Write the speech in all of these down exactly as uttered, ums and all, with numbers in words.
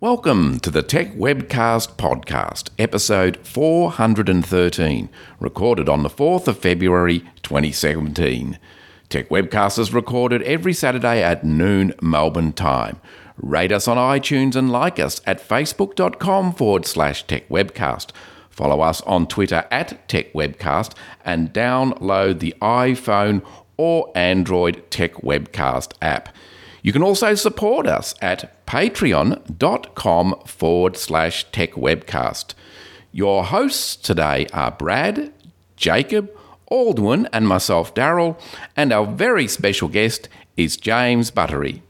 Welcome to the Tech Webcast podcast, episode four hundred thirteen, recorded on the fourth of February twenty seventeen. Tech Webcast is recorded every Saturday at noon Melbourne time. Rate us on iTunes and like us at facebook.com forward slash Tech Webcast. Follow us on Twitter at Tech Webcast and download the iPhone or Android Tech Webcast app. You can also support us at patreon.com forward slash Tech Webcast. Your hosts today are Brad, Jacob, Aldwin and myself, Daryl, and our very special guest is James Buttery.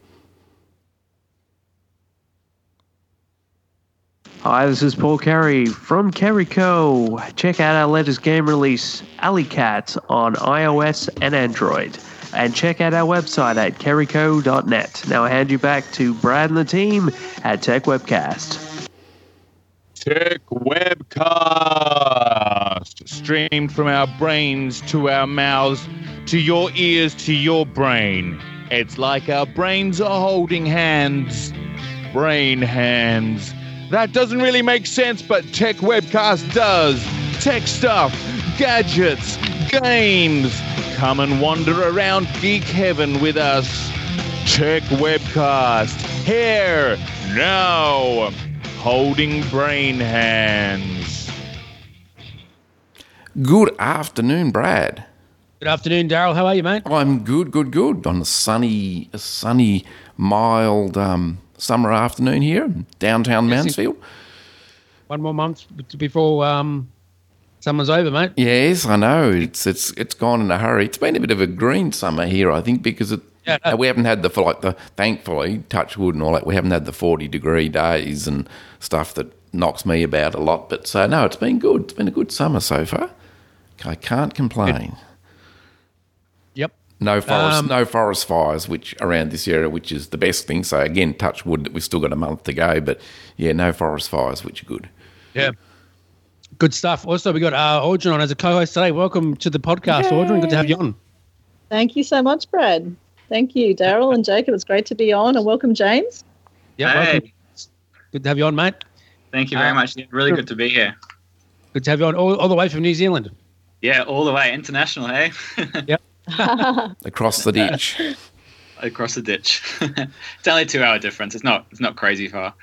Hi, this is Paul Carey from Carey Co. Check out our latest game release, Alley Cat, on iOS and Android. And check out our website at carey co dot net. Now I hand you back to Brad and the team at Tech Webcast. Tech Webcast, streamed from our brains to our mouths, to your ears, to your brain. It's like our brains are holding hands. Brain hands. That doesn't really make sense, but Tech Webcast does. Tech stuff, gadgets, games. Come and wander around geek heaven with us. Tech Webcast, here, now, holding brain hands. Good afternoon, Brad. Good afternoon, Daryl. How are you, mate? I'm good, good, good. On a sunny, a sunny, mild um, summer afternoon here in downtown Mansfield. One more month before um, summer's over, mate. Yes, I know. It's it's it's gone in a hurry. It's been a bit of a green summer here, I think, because it, yeah, no. we haven't had the for like the thankfully, touch wood and all that. We haven't had the forty degree days and stuff that knocks me about a lot. But so no, it's been good. It's been a good summer so far. I can't complain. Yep. No forest, Um, no forest fires, which around this area, which is the best thing. So again, touch wood that we've still got a month to go. But yeah, no forest fires, which are good. Yeah. Good stuff. Also, we got uh, Audrey on as a co-host today. Welcome to the podcast, Yay. Audrey. Good to have you on. Thank you so much, Brad. Thank you, Daryl and Jacob. It's great to be on, and welcome, James. Yeah, Hey. welcome. Good to have you on, mate. Thank you very Uh, much. Yeah, really good to be here. Good to have you on all, all the way from New Zealand. Yeah, all the way international, hey? Across the ditch. Across the ditch. It's only a two-hour difference. It's not. It's not crazy far.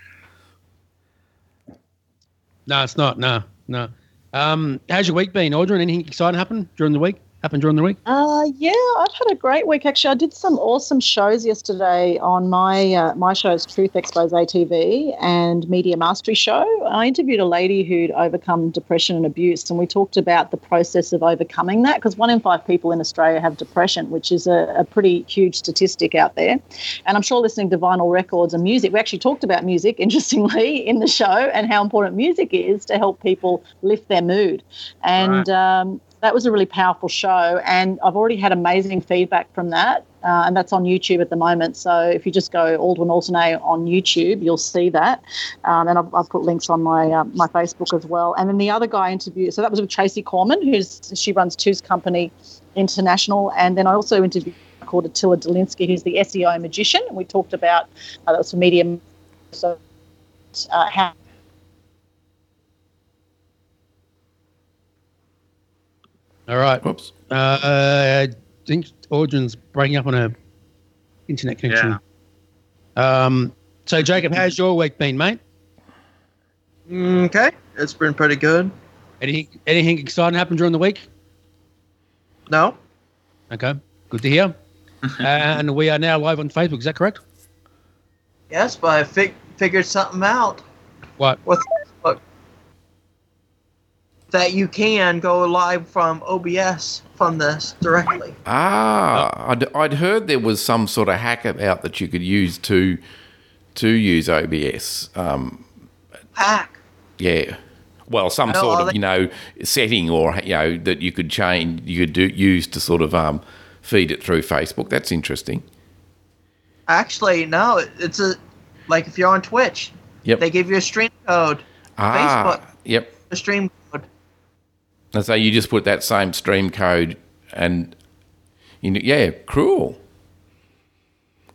No, it's not. No, no. Um, how's your week been, Audrey? Anything exciting happen during the week? Happened during the week? Uh, yeah, I've had a great week. Actually, I did some awesome shows yesterday on my uh, my show's Truth Expose T V and Media Mastery Show. I interviewed a lady who'd overcome depression and abuse, and we talked about the process of overcoming that, because one in five people in Australia have depression, which is a, a pretty huge statistic out there. And I'm sure listening to vinyl records and music, we actually talked about music, interestingly, in the show, and how important music is to help people lift their mood. And Right. um, that was a really powerful show, and I've already had amazing feedback from that, uh, and that's on YouTube at the moment. So if you just go Aldwin Alternate on YouTube, you'll see that, um, and I've, I've put links on my uh, my Facebook as well. And then the other guy interviewed, so that was with Tracy Corman, who's she runs Two's Company International, and then I also interviewed called Attila Delinsky, who's the S E O magician, and we talked about uh, that was for media, so uh, how. All right. Whoops. Uh, I think Audrey's breaking up on her internet connection. Um, so, Jacob, how's your week been, mate? Okay, it's been pretty good. Anything, anything exciting happened during the week? No? Okay, good to hear. And we are now live on Facebook. Is that correct? Yes, but I fig- figured something out What? with Facebook. That you can go live from O B S from this directly. Ah, I'd, I'd heard there was some sort of hack about that you could use to to use O B S. Um, Hack. yeah, well, some No, sort are of they- you know setting or you know that you could change, you could do use to sort of um, feed it through Facebook. That's interesting. Actually, no, it- it's a like if you're on Twitch, Yep. they give you a stream code. Ah, Facebook. yep. A stream code. And so you just put that same stream code and you know, yeah, cool.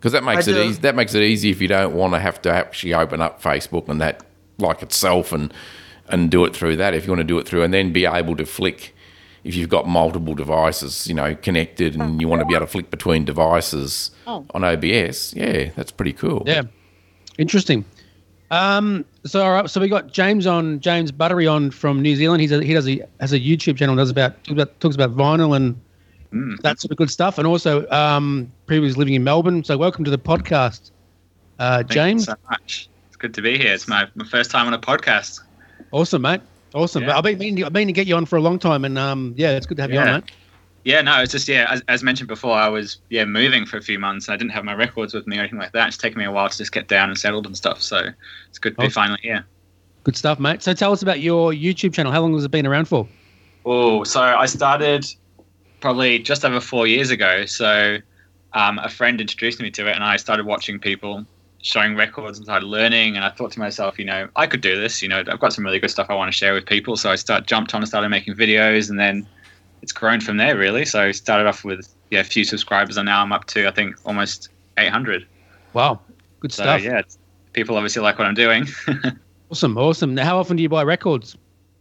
Because that makes I it do. easy. That makes it easy if you don't want to have to actually open up Facebook and that like itself and and do it through that. If you want to do it through and then be able to flick, if you've got multiple devices, you know, connected and you want to be able to flick between devices Oh. on O B S, yeah, that's pretty cool. Yeah, interesting. Um, so all right, so we got James on James Buttery on from New Zealand. He's a, he does a has a YouTube channel does about talks about talks about vinyl and Mm. that sort of good stuff. And also um, previously living in Melbourne. So welcome to the podcast, uh, Thank you James. so much. It's good to be here. It's my, my first time on a podcast. Awesome, mate. Awesome. Yeah. I've been meaning, I've been to get you on for a long time, and um, yeah, it's good to have you Yeah. on, mate. Yeah, no, it's just, yeah, as, as mentioned before, I was, yeah, moving for a few months. And I didn't have my records with me or anything like that. It's taken me a while to just get down and settled and stuff. So it's good to be Awesome. finally here. Good stuff, mate. So tell us about your YouTube channel. How long has it been around for? Oh, so I started probably just over four years ago. So um, a friend introduced me to it, and I started watching people showing records and started learning. And I thought to myself, you know, I could do this. You know, I've got some really good stuff I want to share with people. So I start jumped on and started making videos, and then it's grown from there, really. So I started off with yeah a few subscribers, and now I'm up to I think almost eight hundred. Wow, good So stuff. yeah, it's, people obviously like what I'm doing. Awesome, awesome. Now, how often do you buy records?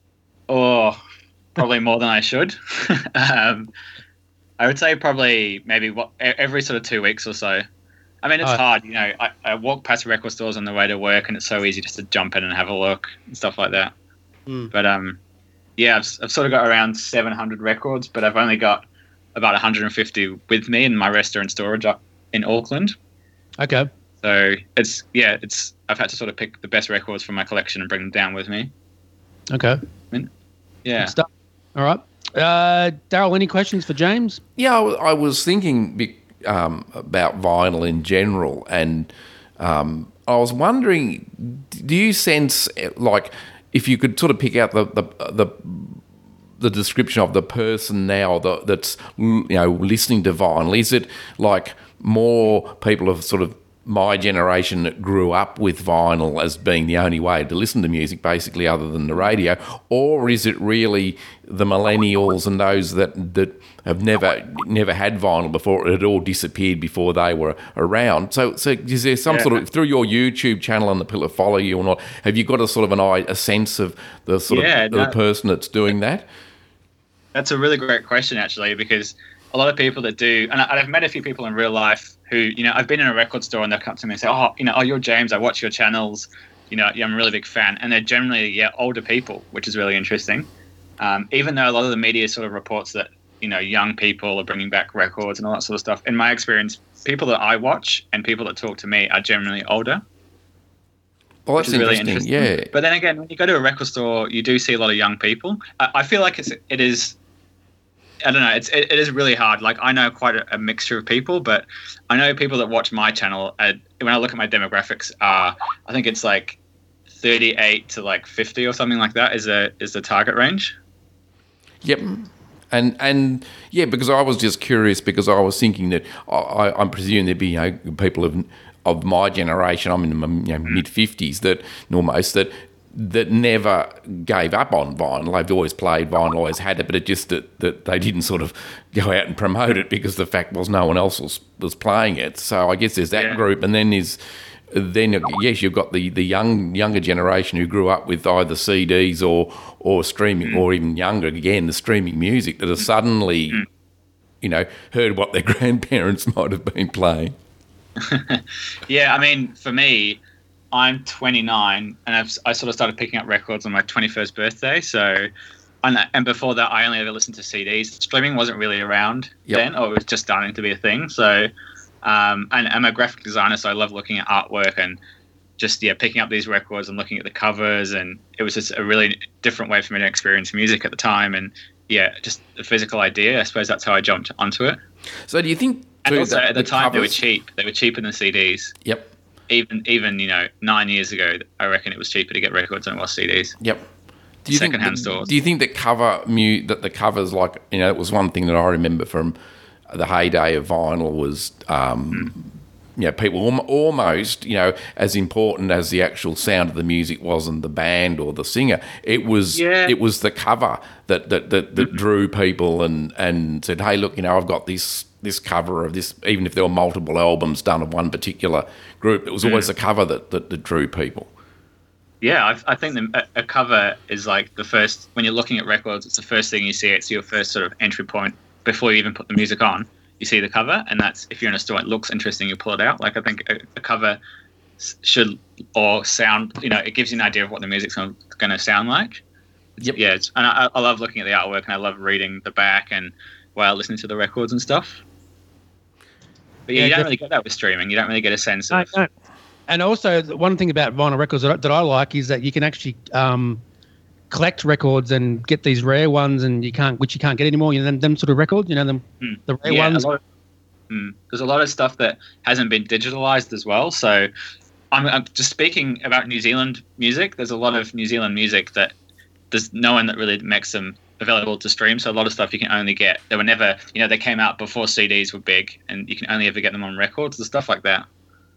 Or probably more than I should. um, I would say probably maybe what, e- every sort of two weeks or so. I mean, it's Oh. hard, you know. I, I walk past record stores on the way to work, and it's so easy just to jump in and have a look and stuff like that. Hmm. But um, yeah, I've, I've sort of got around seven hundred records, but I've only got about one hundred fifty with me, and my rest are in storage up in Auckland. Okay. So it's yeah, it's I've had to sort of pick the best records from my collection and bring them down with me. Okay. Yeah. Good stuff. All right. Uh, Daryl, any questions for James? Yeah, I, w- I was thinking be- um, about vinyl in general, and um, I was wondering, do you sense eh, like if you could sort of pick out the the the, the description of the person now that, that's you know listening to vinyl? Is it like more people of sort of my generation that grew up with vinyl as being the only way to listen to music, basically, other than the radio, or is it really the millennials and those that that have never never had vinyl before? It had all disappeared before they were around. So, so is there some Yeah. sort of through your YouTube channel and the people that follow you or not? Have you got a sort of an eye, a sense of the sort Yeah, of no. the person that's doing that? That's a really great question, actually, because a lot of people that do, and I- I've met a few people in real life who, you know, I've been in a record store and they'll come to me and say, oh, you know, oh, you're James, I watch your channels, you know, yeah, I'm a really big fan. And they're generally, yeah, older people, which is really interesting. Um, even though a lot of the media sort of reports that, you know, young people are bringing back records and all that sort of stuff. In my experience, people that I watch and people that talk to me are generally older. Well, Which that's is really interesting. interesting. Yeah. But then again, when you go to a record store, you do see a lot of young people. I, I feel like it's it is. I don't know. It's it, it is really hard. Like I know quite a, a mixture of people, but I know people that watch my channel. Uh, when I look at my demographics, uh, I think it's like thirty-eight to like fifty or something like that is a is the target range. Yep. And and yeah, because I was just curious because I was thinking that I, I, I'm presuming there'd be you know people of of my generation. I'm in my you know, mid fifties that almost that that never gave up on vinyl. They've always played vinyl, always had it, but it just that, that they didn't sort of go out and promote it because the fact was no one else was, was playing it. So I guess there's that Yeah. group, and then there's then yes, you've got the, the young younger generation who grew up with either C Ds or or streaming, Mm. or even younger again, the streaming music that have suddenly, Mm. you know, heard what their grandparents might have been playing. Yeah, I mean, for me, I'm twenty-nine, and I've, I sort of started picking up records on my twenty-first birthday. So, and, and before that, I only ever listened to C Ds. Streaming wasn't really around Yep. then, or it was just starting to be a thing. So, um, and I'm a graphic designer, so I love looking at artwork and just yeah, picking up these records and looking at the covers, and it was just a really different way for me to experience music at the time. And yeah, just the physical idea. I suppose that's how I jumped onto it. So do you think? And too, also that at the, time they were covers- cheap. They were cheaper than C Ds. Yep. Even even you know nine years ago, I reckon it was cheaper to get records than it was C Ds. Yep. Do you think Secondhand that- stores. Do you think that cover mu- that the covers like you know it was one thing that I remember from the heyday of vinyl was um, Hmm. you know people alm- almost you know as important as the actual sound of the music wasn't the band or the singer. It was Yeah. it was the cover that that that, that drew people and and said, hey, look, you know I've got this this cover of this, even if there were multiple albums done of one particular group, it was always the cover that, that, that drew people. Yeah, I, I think the, a, a cover is like the first, when you're looking at records, it's the first thing you see. It's your first sort of entry point before you even put the music on. You see the cover, and that's, if you're in a store, it looks interesting, you pull it out. Like, I think a, a cover should, or sound, you know, it gives you an idea of what the music's going to sound like. Yep. Yeah, it's, and I, I love looking at the artwork, and I love reading the back and while listening to the records and stuff. But yeah, Yeah, you don't def- really get that with streaming. You don't really get a sense of. No, no. And also, the one thing about vinyl records that I, that I like is that you can actually um, collect records and get these rare ones, and you can't, which you can't get anymore. You know, them, them sort of records. You know, them Mm. the rare Yeah, ones. a lot of- mm. There's a lot of stuff that hasn't been digitalized as well. So, I'm, I'm just speaking about New Zealand music. There's a lot of New Zealand music that there's no one that really makes them available to stream. So a lot of stuff you can only get. They were never, you know, they came out before C Ds were big, and you can only ever get them on records and stuff like that.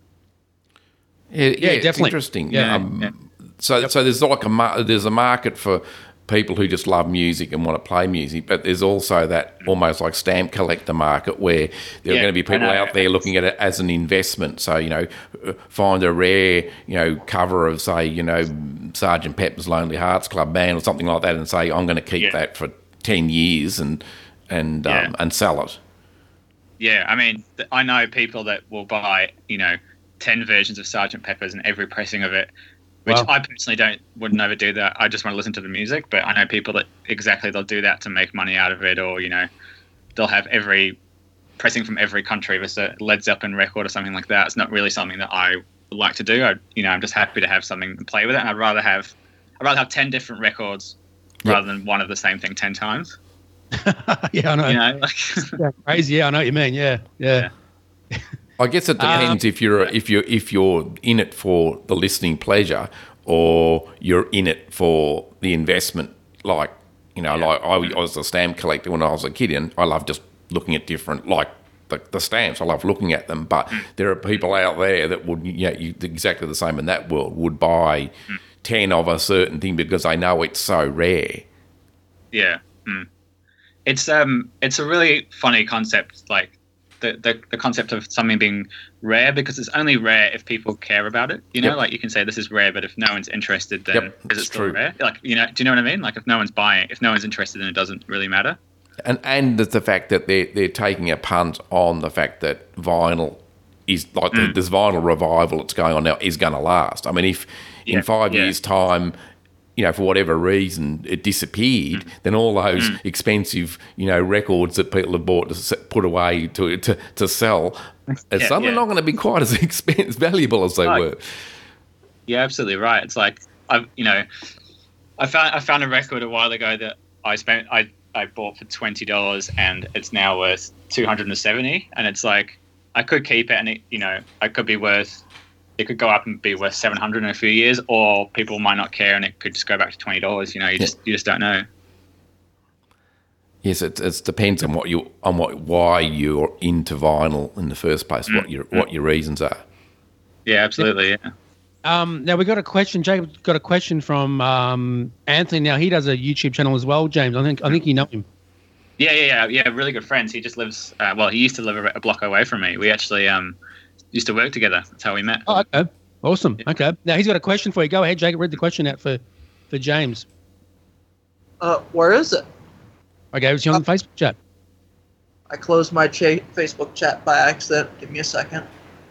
Yeah, yeah, it's definitely. interesting. Yeah, um, yeah. So, so there's like a mar- there's a market for people who just love music and want to play music, but there's also that almost like stamp collector market where there are Yeah, going to be people I know. out there looking at it as an investment. So, you know, find a rare, you know, cover of, say, you know, Sergeant Pepper's Lonely Hearts Club Band or something like that, and say, I'm going to keep Yeah. that for ten years and and Yeah. um, and sell it. Yeah, I mean, th- I know people that will buy, you know, ten versions of Sergeant Pepper's and every pressing of it, which Wow. I personally don't, would never do that. I just want to listen to the music, but I know people that exactly, they'll do that to make money out of it, or, you know, they'll have every pressing from every country, if it's a Led Zeppelin record or something like that. It's not really something that I would like to do. I, you know, I'm just happy to have something to play with it, and I'd rather have, I'd rather have ten different records Yep. rather than one of the same thing ten times. yeah, I know. You know, like, Yeah, crazy. Yeah, I know what you mean. Yeah, yeah. I guess it depends if you're if you're if you're in it for the listening pleasure or you're in it for the investment. Like, you know, like I, I was a stamp collector when I was a kid, and I love just looking at different, like the, the stamps. I love looking at them, but there are people out there that would, you know, you, exactly the same in that world, would buy ten of a certain thing because they know it's so rare. yeah. Mm. It's um, it's a really funny concept, like the, the the concept of something being rare, because it's only rare if people care about it. You know, Yep. like you can say this is rare, but if no one's interested, then Yep, is it it's still true. rare? Like, you know, do you know what I mean? Like, if no one's buying, if no one's interested, then it doesn't really matter. And and the, the fact that they're they're taking a punt on the fact that vinyl is like the, this vinyl revival that's going on now is going to last. I mean, if in Yeah, five yeah. years' time, you know, for whatever reason it disappeared, then all those expensive, you know, records that people have bought to s- put away to to, to sell are Yeah, suddenly yeah. not going to be quite as expensive, valuable as they Right. were. Yeah, absolutely right. It's like I've, you know, I found I found a record a while ago that I spent I I bought for twenty dollars, and it's now worth two hundred and seventy. And it's like I could keep it, and it, you know, I could be worth. It could go up and be worth seven hundred in a few years, or people might not care, and it could just go back to twenty dollars. You know, you just you just don't know. Yes, it, it depends on what you on what why you're into vinyl in the first place, what your what your reasons are. Yeah, absolutely. Yeah. Um, now we got a question. Jacob got a question from um, Anthony. Now he does a YouTube channel as well. James, I think I think you know him. Yeah, yeah, yeah, yeah. Really good friends. He just lives. Uh, well, he used to live a, a block away from me. We actually um used to work together. That's how we met. Oh, okay, awesome. Okay, now he's got a question for you. Go ahead, Jacob. Read the question out for for James. Uh, where is it? Okay, it's on the Facebook chat. I closed my cha- Facebook chat by accident. Give me a second.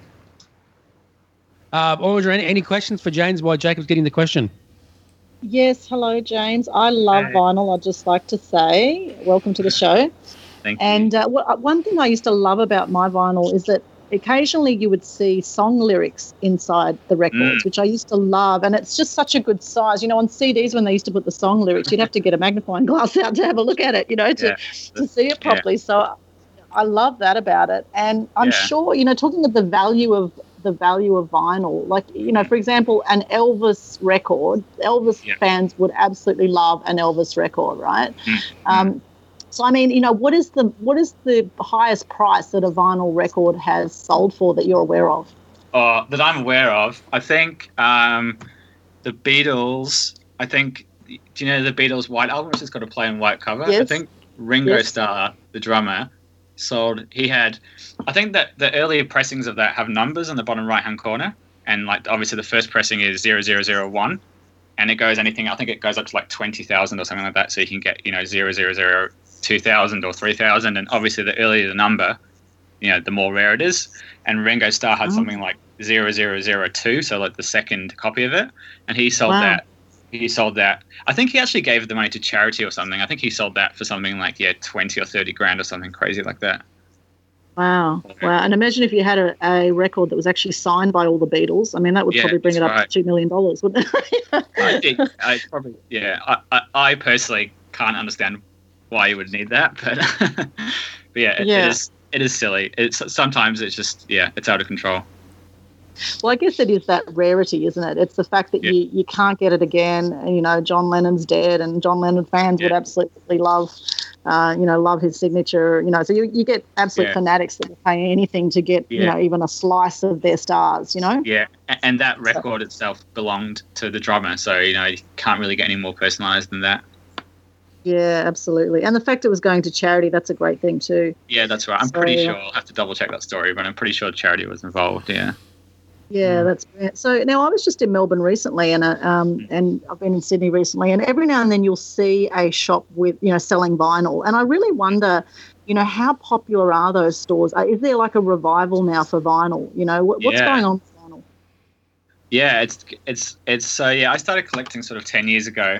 Uh, or was there any, any questions for James while Jacob's getting the question? Yes, hello, James. I love Hey. vinyl. I'd just like to say welcome to the show. Thank you. And uh, what, one thing I used to love about my vinyl is that occasionally you would see song lyrics inside the records, Mm. which I used to love. And it's just such a good size. You know, on C Ds when they used to put the song lyrics, you'd have to get a magnifying glass out to have a look at it, you know, to, Yeah. to see it properly. So I love that about it. And I'm Yeah. sure, you know, talking of the value of the value of vinyl, like, you know, for example, an Elvis record, Elvis Yeah. fans would absolutely love an Elvis record, right? Mm. Um, so I mean, you know, what is the what is the highest price that a vinyl record has sold for that you're aware of? Uh, that I'm aware of, I think um, the Beatles. I think. Do you know the Beatles' White Album, which has got a plain white cover? I Yes. think Ringo Yes. Starr, the drummer, sold. He had, I think that the earlier pressings of that have numbers on the bottom right hand corner, and like obviously the first pressing is zero zero zero one, and it goes anything. I think it goes up to like twenty thousand or something like that. So you can get you know zero zero zero two thousand or three thousand, and obviously the earlier the number, you know, the more rare it is. And Ringo Starr had Oh. something like zero zero zero two, so like the second copy of it, and he sold Wow. that. He sold that. I think he actually gave the money to charity or something. I think he sold that for something like yeah, twenty or thirty grand or something crazy like that. Wow. Wow. And imagine if you had a, a record that was actually signed by all the Beatles. I mean, that would Yeah, probably bring it that's up right. to two million dollars, wouldn't it? I, it, I probably yeah. I, I, I personally can't understand why you would need that, but but yeah, it, Yeah. it is it is silly. It's sometimes it's just yeah, it's out of control. Well, I guess it is that rarity, isn't it? It's the fact that Yeah. you, you can't get it again. And, you know, John Lennon's dead, and John Lennon fans would Yeah. absolutely love, uh, you know, love his signature. You know, so you, you get absolute Yeah. fanatics that will pay anything to get, you Yeah. know, even a slice of their stars. You know. Yeah, a- and that record itself belonged to the drummer, so you know you can't really get any more personalized than that. Yeah, absolutely. And the fact it was going to charity, that's a great thing too. Yeah, that's right. I'm So, pretty uh, sure. I'll have to double check that story, but I'm pretty sure charity was involved. Yeah. Yeah, that's brilliant. So now I was just in Melbourne recently, and uh, um, and I've been in Sydney recently, and every now and then you'll see a shop with you know selling vinyl, and I really wonder, you know, how popular are those stores? Uh, Is there like a revival now for vinyl? You know, what, what's Yeah. going on with vinyl? Yeah, it's it's it's so yeah. I started collecting sort of ten years ago,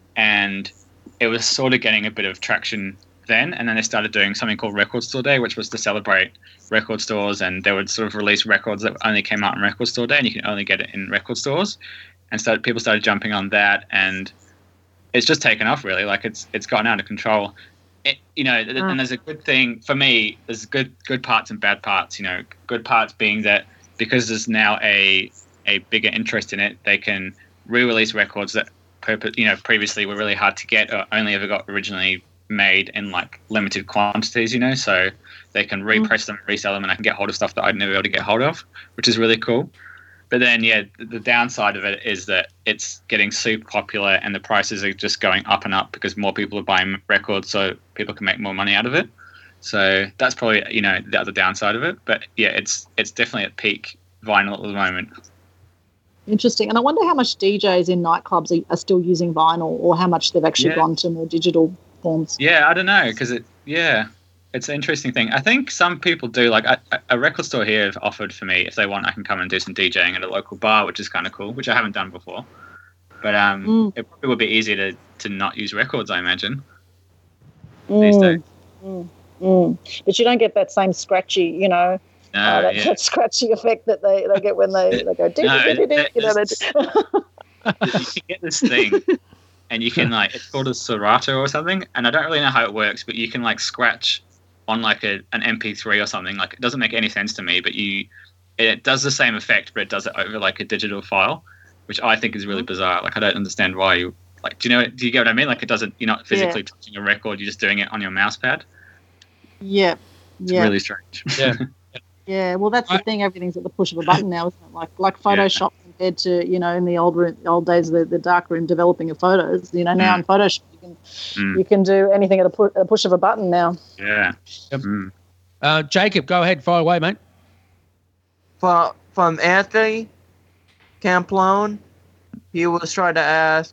and it was sort of getting a bit of traction then. And then they started doing something called Record Store Day, which was to celebrate record stores, and they would sort of release records that only came out on Record Store Day, and you can only get it in record stores. And so people started jumping on that, and it's just taken off really. Like it's it's gotten out of control. It, you know, th- Ah. and there's a good thing for me. There's good good parts and bad parts. You know, good parts being that because there's now a a bigger interest in it, they can re-release records that purpose, you know, previously were really hard to get or only ever got originally made in like limited quantities. You know, so they can repress them, resell them, and I can get hold of stuff that I'd never be able to get hold of, which is really cool. But then, yeah, the, the downside of it is that it's getting super popular and the prices are just going up and up because more people are buying records, so people can make more money out of it. So that's probably, you know, the other downside of it. But yeah, it's it's definitely at peak vinyl at the moment. Interesting. And I wonder how much D Js in nightclubs are, are still using vinyl, or how much they've actually Yeah. gone to more digital forms. Yeah, I don't know, because it, yeah, it's an interesting thing. I think some people do, like a, a record store here have offered for me, if they want, I can come and do some DJing at a local bar, which is kind of cool, which I haven't done before. But um, Mm. it probably would be easier to, to not use records, I imagine, these Mm, days. mm, mm. But you don't get that same scratchy, you know, No, uh, that, yeah. that scratchy effect that they, they get when they, they go, ding, No, ding, ding, ding, it- you know, they it's- do. You can get this thing, and you can like it's called a Serato or something, and I don't really know how it works, but you can like scratch on like a an M P three or something. Like it doesn't make any sense to me, but you it does the same effect, but it does it over like a digital file, which I think is really bizarre. Like I don't understand why you like. Do you know? Do you get what I mean? Like it doesn't. You're not physically touching a record. You're just doing it on your mouse pad. Yeah, It's yeah, really strange. Yeah. yeah. Well, that's the I- thing. Everything's at the push of a button now, isn't it? Like like Photoshop compared to you know in the old room, old days, the, the dark room developing of photos. You know now Mm. in Photoshop you can Mm. you can do anything at a, pu- a push of a button now. Yeah. Yep. Mm. Uh, Jacob, go ahead, fire away, mate. From, from Anthony Camplone, he was trying to ask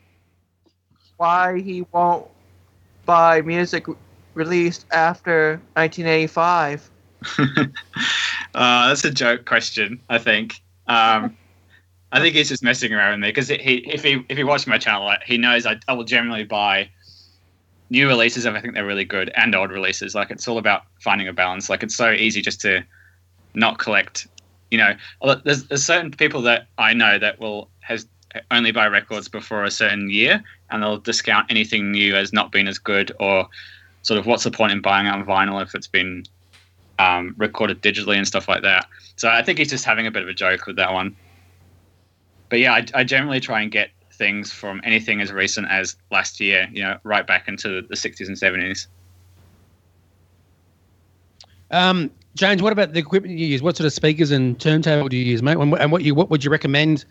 why he won't buy music released after nineteen eighty-five. uh, that's a joke question, I think. Um, I think he's just messing around with me because he, if he if he watched my channel, like, he knows I, I will generally buy new releases if I think they're really good and old releases. Like it's all about finding a balance. Like it's so easy just to not collect. You know, there's, there's certain people that I know that will has only buy records before a certain year, and they'll discount anything new as not being as good, or sort of what's the point in buying it on vinyl if it's been um, recorded digitally and stuff like that. So I think he's just having a bit of a joke with that one. But yeah, I, I generally try and get things from anything as recent as last year, you know, right back into the sixties and seventies. Um, James, what about the equipment you use? What sort of speakers and turntable do you use, mate? And, and what you what would you recommend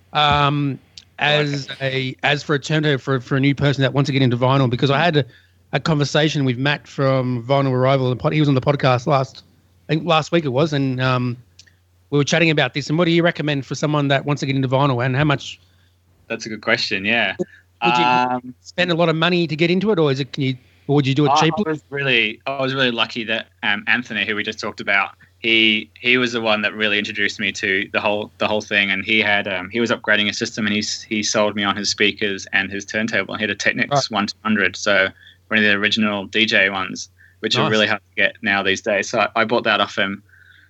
um, as a as for a turntable for for a new person that wants to get into vinyl? Because I had a, a conversation with Matt from Vinyl Arrival. And He was on the podcast last, I think last week it was, and um, we were chatting about this. And what do you recommend for someone that wants to get into vinyl, and how much? That's a good question. Yeah. Would you Um, spend a lot of money to get into it, or is it? Can you? Or would you do it I, cheaply? I was really, I was really lucky that um, Anthony, who we just talked about, he he was the one that really introduced me to the whole the whole thing. And he had um, he was upgrading his system, and he he sold me on his speakers and his turntable. And he had a Technics Right. one two hundred, so one of the original D J ones, which Nice. are really hard to get now these days. So I, I bought that off him,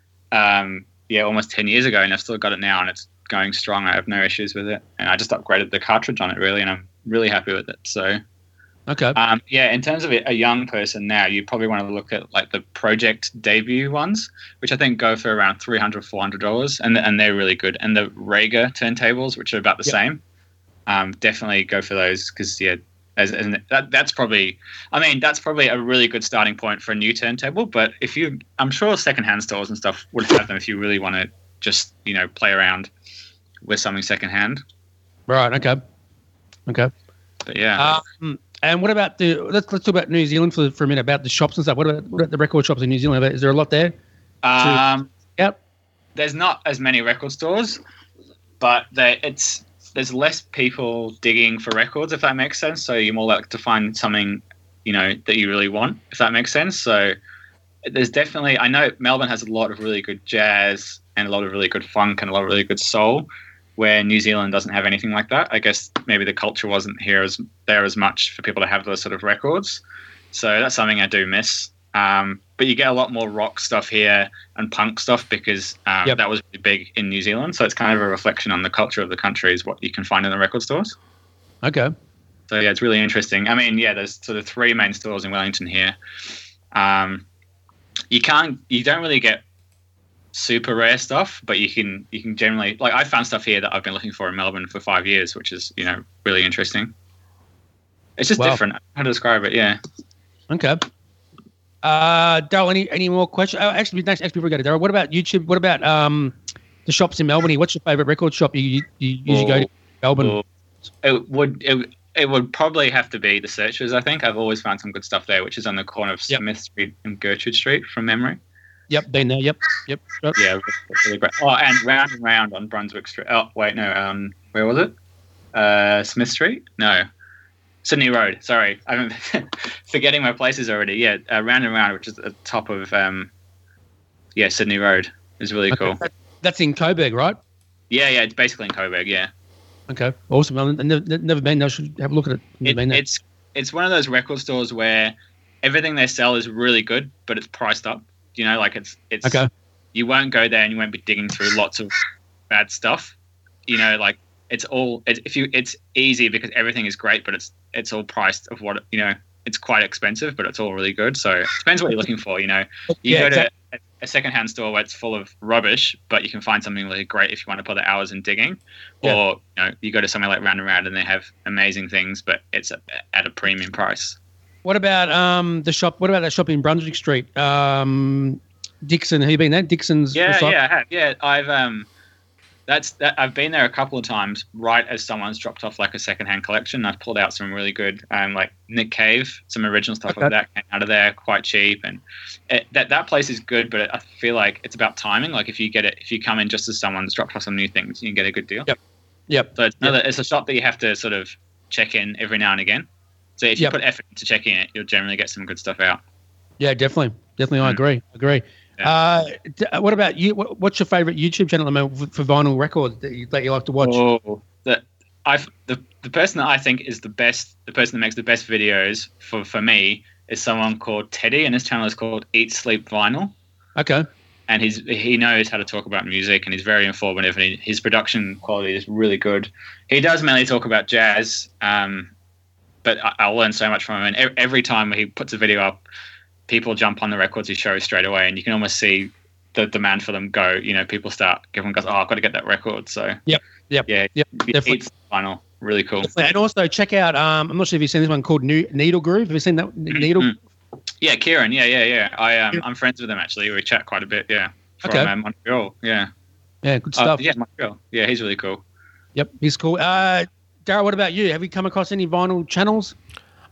um, yeah, almost ten years ago, and I've still got it now, and it's going strong. I have no issues with it, and I just upgraded the cartridge on it really, and I'm really happy with it. So. Okay. Um, yeah, in terms of a young person now, you probably want to look at like the Project debut ones, which I think go for around three hundred dollars, four hundred dollars, and and they're really good. And the Rager turntables, which are about the Yep. same, um, definitely go for those because yeah, as, as that, that's probably, I mean, that's probably a really good starting point for a new turntable. But if you, I'm sure secondhand stores and stuff would have them if you really want to just you know play around with something secondhand. Right. Okay. Okay. But yeah. Um, and what about the? Let's let's talk about New Zealand for for a minute about the shops and stuff. What about what about the record shops in New Zealand? Is there a lot there? Um, Yep. there's not as many record stores, but they, it's there's less people digging for records, if that makes sense. So you're more likely to find something, you know, that you really want, if that makes sense. So there's definitely, I know Melbourne has a lot of really good jazz and a lot of really good funk and a lot of really good soul, where New Zealand doesn't have anything like that. I guess maybe the culture wasn't here as there as much for people to have those sort of records. So that's something I do miss. Um, but you get a lot more rock stuff here and punk stuff because um, Yep. that was really big in New Zealand. So it's kind of a reflection on the culture of the country is what you can find in the record stores. Okay. So yeah, it's really interesting. I mean, yeah, there's sort of three main stores in Wellington here. Um, you can't, you don't really get super rare stuff, but you can, you can generally, like I found stuff here that I've been looking for in Melbourne for five years, which is, you know, really interesting. It's just Wow. different. I don't know how to describe it. Yeah. Okay. Uh, Daryl, any any more questions? Oh, actually, next, actually, before we go to Daryl, what about YouTube? What about um, the shops in Melbourne? What's your favourite record shop you you, you usually go to? Melbourne. Well, it would, it, it would probably have to be the Searchers. I think I've always found some good stuff there, which is on the corner of Yep. Smith Street and Gertrude Street from memory. Yep, been there. Yep, yep. Yep. Yeah, that's really great. Oh, and Round and Round on Brunswick Street. Oh, wait, no. Um, where was it? Uh, Smith Street? No, Sydney Road. Sorry, I'm forgetting my places already. Yeah, uh, Round and Round, which is at the top of um, yeah, Sydney Road, is really Okay. cool. That- That's in Coburg, right? Yeah, yeah, it's basically in Coburg. Yeah, Okay, awesome. I've never, never been there. I should have a look at it. Never it, been there. it's it's one of those record stores where everything they sell is really good, but it's priced up. You know, like it's it's Okay. you won't go there and you won't be digging through lots of bad stuff. You know, like it's all it, if you it's easy because everything is great, but it's it's all priced of what you know. It's quite expensive, but it's all really good. So it depends what you're looking for. You know, you Yeah, go exactly. to a, a secondhand store where it's full of rubbish, but you can find something really great if you want to put the hours in digging. Yeah. Or you know, you go to somewhere like Round and Round and they have amazing things, but it's a, at a premium price. What about um the shop? What about that shop in Brunswick Street? Um, Dixon. Have you been there? Dixon's. Yeah, Recycle- yeah, I have. Yeah, I've um, that's that. I've been there a couple of times. Right as someone's dropped off like a secondhand collection, I've pulled out some really good, um, like Nick Cave, some original stuff Okay. like that came out of there, quite cheap, and it, that that place is good. But I feel like it's about timing. Like if you get it, if you come in just as someone's dropped off some new things, you can get a good deal. Yep. Yep. So it's another. It's a shop that you have to sort of check in every now and again. So if you Yep. put effort into checking it, you'll generally get some good stuff out. Yeah, definitely, definitely. I Mm. agree. Agree. Yeah. Uh, d- what about you? What, what's your favorite YouTube channel at the moment for, for vinyl records that you, that you like to watch? Oh, the, I've, the the person that I think is the best, the person that makes the best videos for, for me is someone called Teddy, and his channel is called Eat Sleep Vinyl. Okay. And he's he knows how to talk about music, and he's very informative, and he, his production quality is really good. He does mainly talk about jazz, um, but I, I'll learn so much from him. And every, every time he puts a video up, people jump on the records he shows straight away, and you can almost see the demand for them go. You know, people start, everyone goes, oh, I've got to get that record. So Yep, yep, yeah, yep, Eat definitely. Sleep Vinyl, really cool. And also check out. Um, I'm not sure if you've seen this one called New, Needle Groove. Have you seen that Needle? Mm. Yeah, Kieran. Yeah, yeah, yeah. I um, I'm friends with him actually. We chat quite a bit. Yeah, from Okay. um, Montreal. Yeah. Yeah, good Uh, stuff. yeah, Montreal. Yeah, he's really cool. Yep, he's cool. Uh, Darryl, what about you? Have you come across any vinyl channels?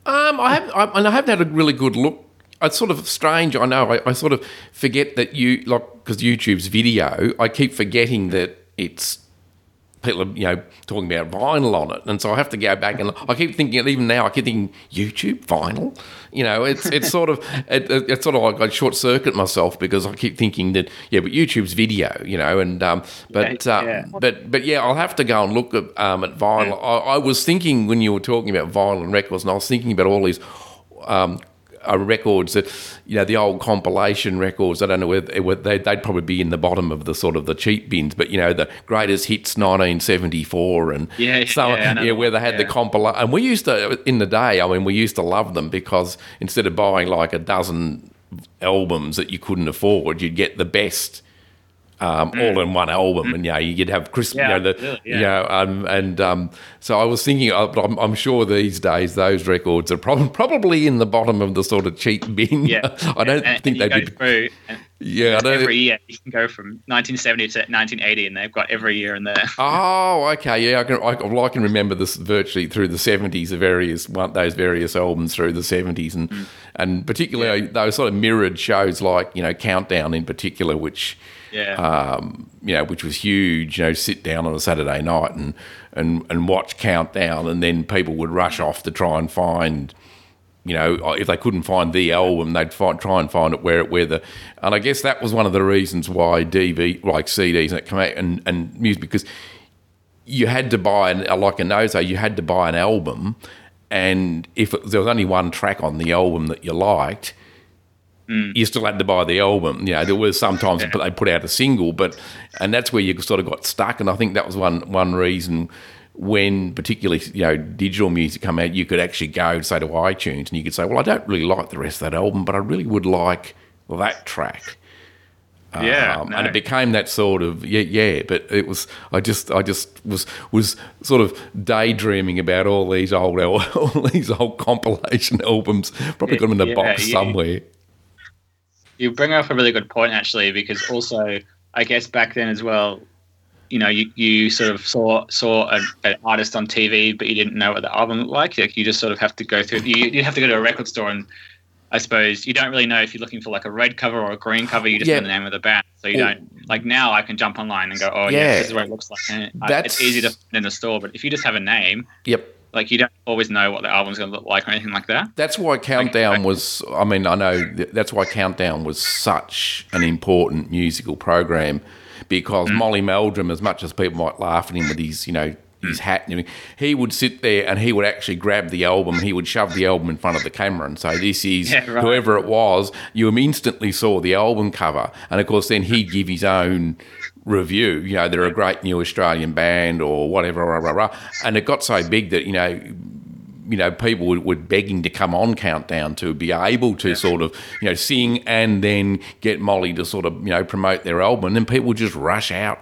Um, I have, I, and I haven't had a really good look. It's sort of strange. I know. I, I sort of forget that you like because YouTube's video. I keep forgetting that it's people, are, you know, talking about vinyl on it, and so I have to go back and I keep thinking. Even now, I keep thinking YouTube vinyl. You know, it's it's sort of it, it's sort of like I short circuit myself because I keep thinking that yeah, but YouTube's video. You know, and um, but Yeah, uh, yeah. but but yeah, I'll have to go and look at um at vinyl. I, I was thinking when you were talking about vinyl and records, and I was thinking about all these um. Uh, records that, you know, the old compilation records. I don't know whether, whether they, they'd probably be in the bottom of the sort of the cheap bins, but you know, the greatest hits nineteen seventy-four and Yeah, so yeah, I know. yeah, where they had the Yeah. compilation. And we used to in the day. I mean, we used to love them because instead of buying like a dozen albums that you couldn't afford, you'd get the best. Um, all in one album, and you know you'd have Chris, Mm. Yeah, you know, the, absolutely, yeah. you know, um, and um, so I was thinking, uh, I'm, I'm sure these days those records are prob- probably in the bottom of the sort of cheap bin. Yeah, I don't and, think and you they'd go be. through. And Yeah, I don't. every year you can go from nineteen seventy to nineteen eighty, and they've got every year in there. Oh, okay, yeah, I can. I, well, I can remember this virtually through the seventies, the various one, those various albums through the seventies, and Mm. and particularly those sort of mirrored shows like you know Countdown in particular, which. Yeah. Um, you know, which was huge. You know, sit down on a Saturday night and and and watch Countdown, and then people would rush off to try and find. You know, if they couldn't find the album, they'd find, try and find it where it where the. And I guess that was one of the reasons why D V like C Ds and come out and and music because you had to buy an, like in those days you had to buy an album, and if it, there was only one track on the album that you liked. You still had to buy the album. You know, there was sometimes Yeah. they put out a single, but and that's where you sort of got stuck. And I think that was one one reason when particularly you know digital music come out, you could actually go say to iTunes and you could say, well, I don't really like the rest of that album, but I really would like that track. Yeah, Um, no. and it became that sort of yeah, yeah. But it was I just I just was was sort of daydreaming about all these old al- all these old compilation albums. Probably got them in a Yeah, box yeah. somewhere. You bring up a really good point, actually, because also, I guess back then as well, you know, you, you sort of saw saw a, an artist on T V, but you didn't know what the album looked like. Like you just sort of have to go through. You you have to go to a record store, and I suppose you don't really know if you're looking for like a red cover or a green cover. You just Yeah. know the name of the band, so you Or- don't like now. I can jump online and go, oh yeah, Yeah. this is what it looks like. And it- I- That's- it's easy to find in the store, but if you just have a name, Yep. like you don't always know what the album's going to look like or anything like that. That's why Countdown was. I mean, I know th- that's why Countdown was such an important musical program because Molly Meldrum, as much as people might laugh at him with his, you know, his hat and everything, he would sit there and he would actually grab the album. He would shove the album in front of the camera and say, "This is Yeah, right. whoever it was." You instantly saw the album cover, and of course, then he'd give his own review. You know, they're a great new Australian band or whatever, rah, rah, rah. And it got so big that you know. You know, people were, were begging to come on Countdown to be able to sort of, you know, sing and then get Molly to sort of, you know, promote their album, and then people would just rush out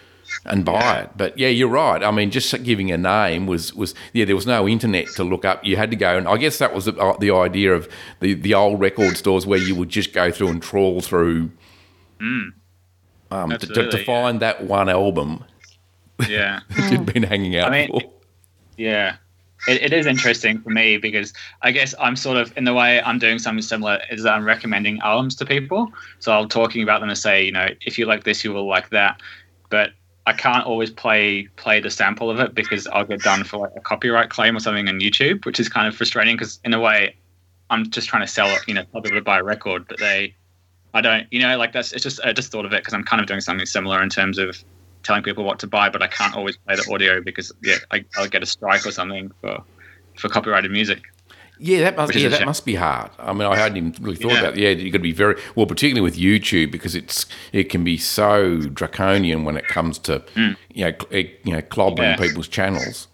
and buy it. But yeah, you're right. I mean, just giving a name was was yeah. There was no internet to look up. You had to go, and I guess that was the, uh, the idea of the the old record stores where you would just go through and trawl through um, to, to, to Absolutely, yeah. find that one album Yeah. that you'd been hanging out I mean, for. Yeah, it, it is interesting for me because I guess I'm sort of in the way I'm doing something similar is that I'm recommending albums to people. So I'm talking about them and say, you know, if you like this, you will like that. But I can't always play play the sample of it because I'll get done for like a copyright claim or something on YouTube, which is kind of frustrating because in a way I'm just trying to sell it, you know, tell people to buy a record, but they, I don't, you know, like that's, it's just, I just thought of it because I'm kind of doing something similar in terms of telling people what to buy, but I can't always play the audio because yeah, I, I'll get a strike or something for, for copyrighted music. Yeah, that must Which is yeah, a that shame. must be hard. I mean, I hadn't even really thought Yeah. about. Yeah, you've got to be very well, particularly with YouTube because it's it can be so draconian when it comes to you know cl- eh, you know clobbering Yeah. people's channels.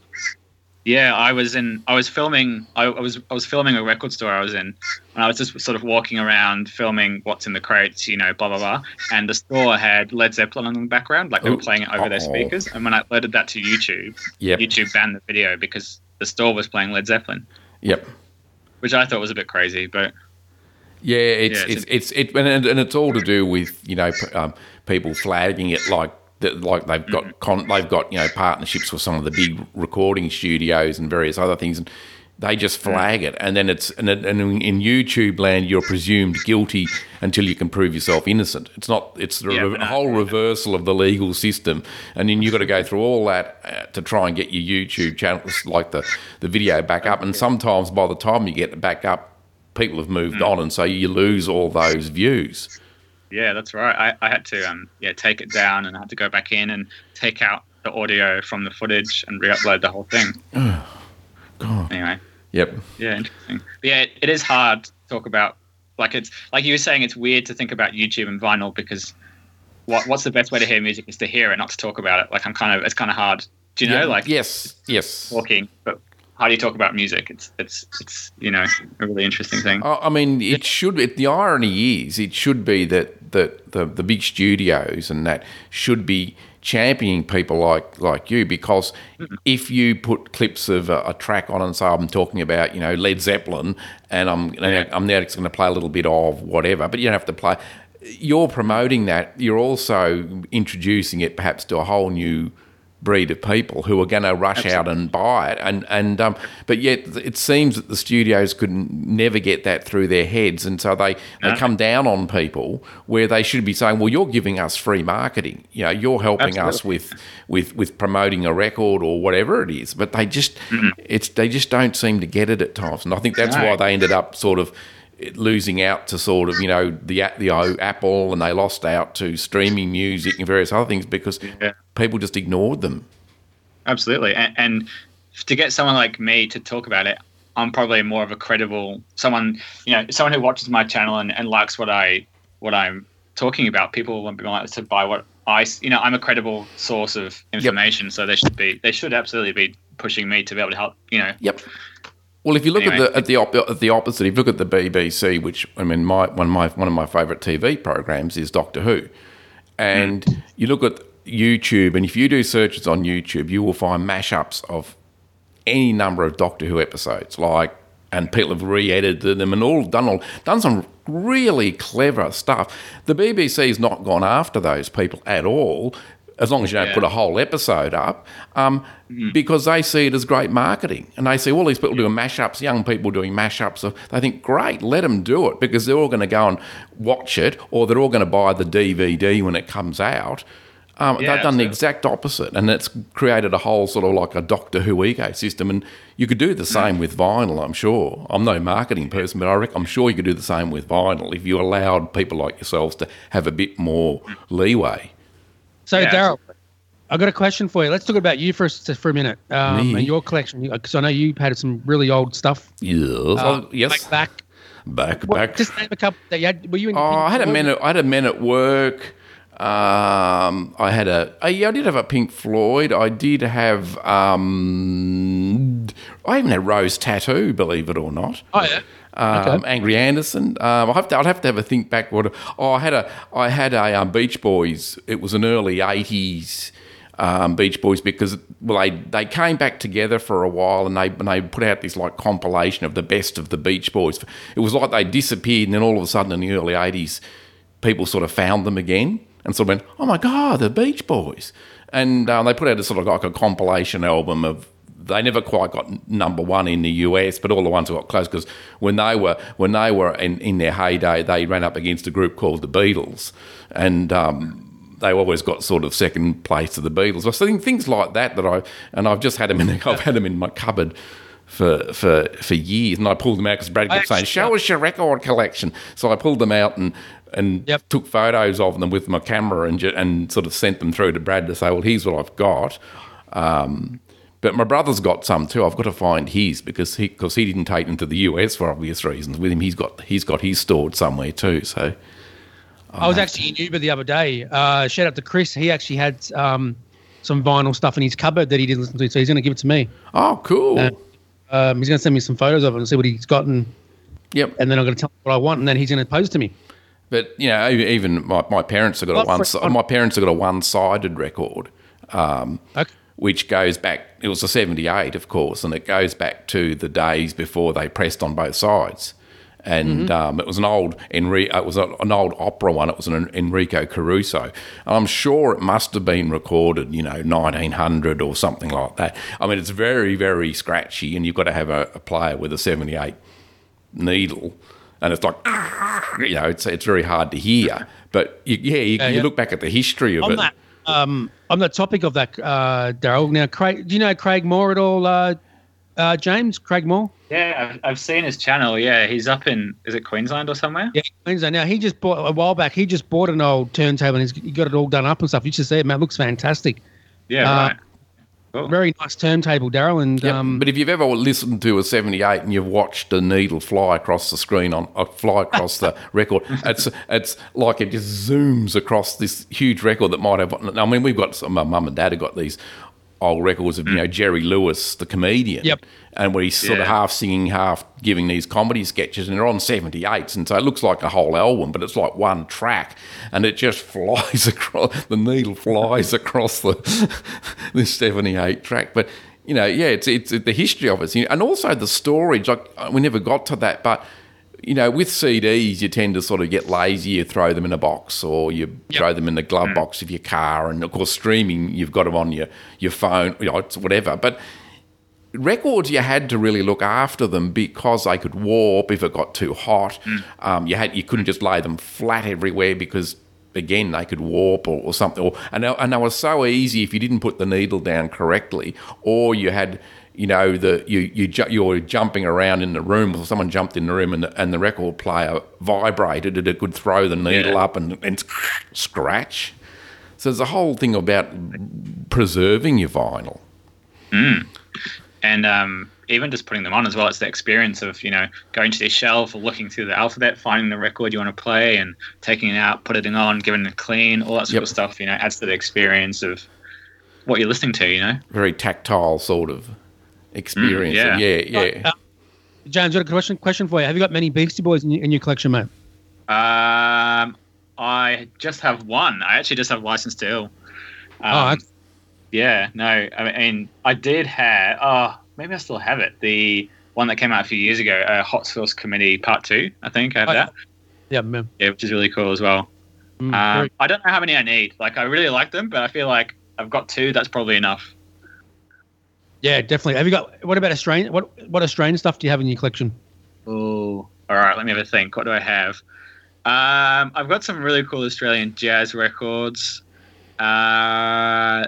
Yeah, I was in. I was filming. I, I was. I was filming a record store I was in, and I was just sort of walking around filming what's in the crates, you know, blah blah blah. And the store had Led Zeppelin in the background, like they Ooh, were playing it over their uh-oh. speakers. And when I loaded that to YouTube, Yep. YouTube banned the video because the store was playing Led Zeppelin, Yep. which I thought was a bit crazy. But Yeah, it's Yeah, it's it's it's, it and, and it's all to do with you know p- um, people flagging it like that, like they've got con, they've got you know partnerships with some of the big recording studios and various other things. And They just flag it, and then it's and, it, and in YouTube land, you're presumed guilty until you can prove yourself innocent. It's not. It's the Yeah, re- but no, whole no. reversal of the legal system, and then you've got to go through all that uh, to try and get your YouTube channels, like the the video, back up. And sometimes by the time you get it back up, people have moved Mm. on, and so you lose all those views. Yeah, that's right. I, I had to um yeah take it down, and I had to go back in and take out the audio from the footage and re-upload the whole thing. God. Anyway. Yep. Yeah, interesting. But yeah, it, it is hard to talk about. Like it's like you were saying, it's weird to think about YouTube and vinyl because what what's the best way to hear music is to hear it, not to talk about it. Like I'm kind of it's kind of hard. Do you know? Yeah. Like yes, yes. talking, but how do you talk about music? It's it's it's you know a really interesting thing. I I mean, it should. It, the irony is, it should be that that the the big studios and that should be championing people like like you, because mm-hmm. if you put clips of a, a track on and say I'm talking about you know Led Zeppelin, and I'm Yeah. I'm now just going to play a little bit of whatever, but you don't have to play. You're promoting that. You're also introducing it perhaps to a whole new breed of people who are going to rush Absolutely. out and buy it, and and um, but yet it seems that the studios could never get that through their heads, and so they, they No. come down on people where they should be saying, well, you're giving us free marketing, you know, you're helping us Absolutely. with with with promoting a record or whatever it is, but they just Mm-hmm. it's they just don't seem to get it at times, and I think that's No. why they ended up sort of losing out to sort of you know the the oh, Apple, and they lost out to streaming music and various other things because Yeah. people just ignored them. Absolutely, and, and to get someone like me to talk about it, I'm probably more of a credible someone. You know, someone who watches my channel and, and likes what I what I'm talking about. People will be likely to buy what I. You know, I'm a credible source of information, so they should be. They should absolutely be pushing me to be able to help. You know. Yep. Well, if you look Anyway. at the at the op- at the opposite, if you look at the B B C, which I mean, my one of my one of my favourite T V programs is Doctor Who, and Mm. you look at YouTube, and if you do searches on YouTube, you will find mashups of any number of Doctor Who episodes, like, and people have re-edited them and all done all done some really clever stuff. The B B C's not gone after those people at all, as long as you don't Yeah. put a whole episode up, um, because they see it as great marketing. And they see all these people doing mashups, young people doing mashups. Of, they think, great, let them do it, because they're all going to go and watch it, or they're all going to buy the D V D when it comes out. Um, Yeah, they've done the absolutely. exact opposite, and it's created a whole sort of like a Doctor Who ecosystem. And you could do the same with vinyl, I'm sure. I'm no marketing person, but I reckon, I'm sure you could do the same with vinyl if you allowed people like yourselves to have a bit more leeway. So, Yeah, Daryl, I've got a question for you. Let's talk about you for, a- for a minute um, Me? and your collection, because I know you had some really old stuff. Yes, Uh, oh, yes, Like back. back, What, back. just name a couple that you had. Were you in? Oh, I had a Pink men. Floyd? At, I had a men at work. Um, I had a. Oh, yeah, I did have a Pink Floyd. I did have. Um, I even had Rose Tattoo, believe it or not. Oh, yeah. Um, Okay. Angry Anderson. Um, I have to. I'd have to have a think back. What? Oh, I had a. I had a um, Beach Boys. It was an early eighties. Um, Beach Boys, because well they they came back together for a while, and they and they put out this like compilation of the best of the Beach Boys. It was like they disappeared, and then all of a sudden in the early eighties, people sort of found them again and sort of went, oh my God, the Beach Boys, and um, they put out a sort of like a compilation album of. They never quite got number one in the U S, but all the ones who got close, because when they were when they were in, in their heyday, they ran up against a group called the Beatles, and um, they always got sort of second place to the Beatles. I think things like that that I and I've just had them in. I've had them in my cupboard for for for years, and I pulled them out because Brad kept saying, "Show us your record collection." So I pulled them out and and Yep. took photos of them with my camera and ju- and sort of sent them through to Brad to say, "Well, here's what I've got." Um, But my brother's got some too. I've got to find his because he because he didn't take them to the U S for obvious reasons. With him, he's got he's got his stored somewhere too. So I was actually in Uber the other day. Uh, shout out to Chris. He actually had um, some vinyl stuff in his cupboard that he didn't listen to, so he's going to give it to me. oh, cool. Uh, Um, he's going to send me some photos of it and see what he's gotten, Yep. and then I'm going to tell him what I want, and then he's going to post to me. But you know, e- even my, my parents have got a Well, one. for- si- My parents have got a one-sided record. Um, Okay. which goes back, it was a seventy-eight, of course, and it goes back to the days before they pressed on both sides. And Mm-hmm. um, it was an old Enri- it was a, an old opera one. It was an Enrico Caruso. And I'm sure it must have been recorded, you know, nineteen hundred or something like that. I mean, it's very, very scratchy, and you've got to have a, a player with a seventy-eight needle, and it's like, you know, it's it's very hard to hear. But you, yeah, you, Yeah, you yeah. look back at the history of On it. that, um, on the topic of that, uh, Daryl. Now, Craig, do you know Craig Moore at all? Uh, uh, James, Craig Moore. Yeah, I've, I've seen his channel. Yeah, he's up in, is it Queensland or somewhere? Yeah, Queensland. Now he just bought a while back. He just bought an old turntable and he's he got it all done up and stuff. You should see it, man. It looks fantastic. Yeah, Uh, right. Cool. Very nice turntable, Daryl. And Yep. um, but if you've ever listened to a seventy-eight and you've watched a needle fly across the screen on uh, fly across the record, it's it's like it just zooms across this huge record that might have. I mean, we've got some. My mum and dad have got these old records of you know Jerry Lewis, the comedian. Yep. And where he's sort of Yeah. half singing, half giving these comedy sketches, and they're on seventy-eights, and so it looks like a whole album, but it's like one track, and it just flies across. The needle flies across the this seventy-eight track, but you know, yeah, it's it's the history of it, and also the storage. Like we never got to that, but you know, with C Ds, you tend to sort of get lazy. You throw them in a box, or you Yep. throw them in the glove box of your car, and of course, streaming, you've got them on your your phone, you know, it's whatever, but. Records, you had to really look after them because they could warp if it got too hot. Um, you had you couldn't just lay them flat everywhere because again they could warp or, or something. Or, and, they, and they were so easy if you didn't put the needle down correctly, or you had you know the you you ju- you were jumping around in the room, or someone jumped in the room and the, and the record player vibrated, and it could throw the needle Yeah. up and, and scratch. So there's a whole thing about preserving your vinyl. And um, even just putting them on as well, it's the experience of, you know, going to the shelf or looking through the alphabet, finding the record you want to play and taking it out, putting it on, giving it a clean, all that sort Yep. of stuff, you know, adds to the experience of what you're listening to, you know? Very tactile sort of experience. Mm, yeah, yeah. Uh, James, I've got a question question for you. Have you got many Beastie Boys in your, in your collection, mate? Um, I just have one. I actually just have License to Ill. Um, Oh, that's- yeah, no, I mean, I did have, oh, maybe I still have it. The one that came out a few years ago, uh, Hot Sauce Committee Part two, I think I have Oh, that. Yeah, man. Yeah, which is really cool as well. Mm, Um, very- I don't know how many I need. Like, I really like them, but I feel like I've got two. That's probably enough. yeah, definitely. Have you got? What about Australian? What what Australian stuff do you have in your collection? Oh, all right. Let me have a think. What do I have? Um, I've got some really cool Australian jazz records. Uh,